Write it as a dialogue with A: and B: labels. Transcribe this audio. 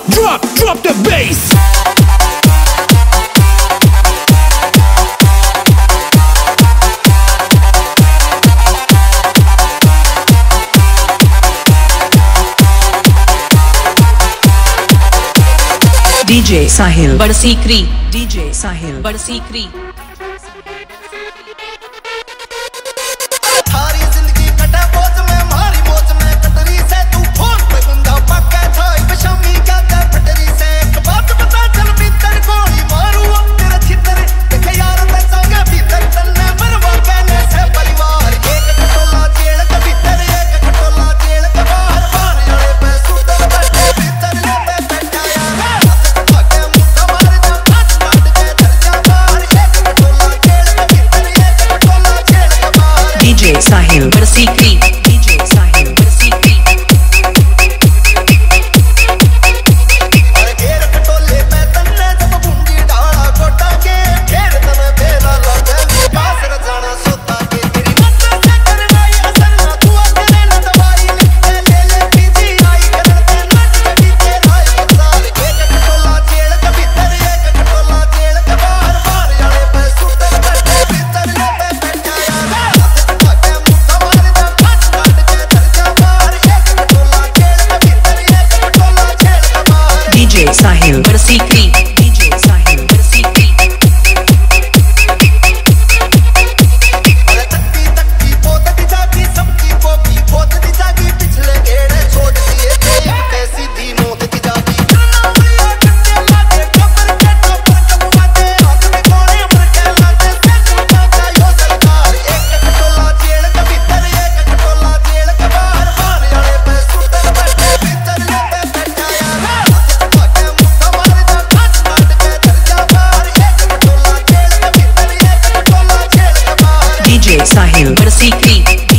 A: drop the bass.
B: DJ Sahil Badsikri, DJ Sahil Badsikri। DJ Sahil Badsikri, DJ Sahil Badsikri।
C: घेर कटोले में तन्ने जब बूंदी डाला कोटा के घेर तने बेला लगे पास र जाना सोता के तेरी नजर से करना ये असर ना तू तेरे न दवाई लिख के ले ले पीजी आई करते नच के पीछे राय साल एक कटोला जेल के भीतर एक कटोला जेल के बाहर बाहर जाने पे सुतर बैठे भीतर ले पे बैठा यार
B: DJ Sahil Badsikri, DJ Sahil Badsikri।
C: तक्की तक्की पोत दी जागी सबकी पोपी पोत दी जागी पिछले गेड़े छोड़ दिए थे कैसी दी नोट की जागी नावलिया चट्टे लागे कबर के टोपर कबवाते हाथ में कोड़े पर के लागे सेठ उठाता यो सरकार एक कटोला जेल के भीतर एक कटोला जेल के बाहर बाहर जाने पे सुतर बैठे भीतर ले पे बैठा यार
B: DJ Sahil Badsikri।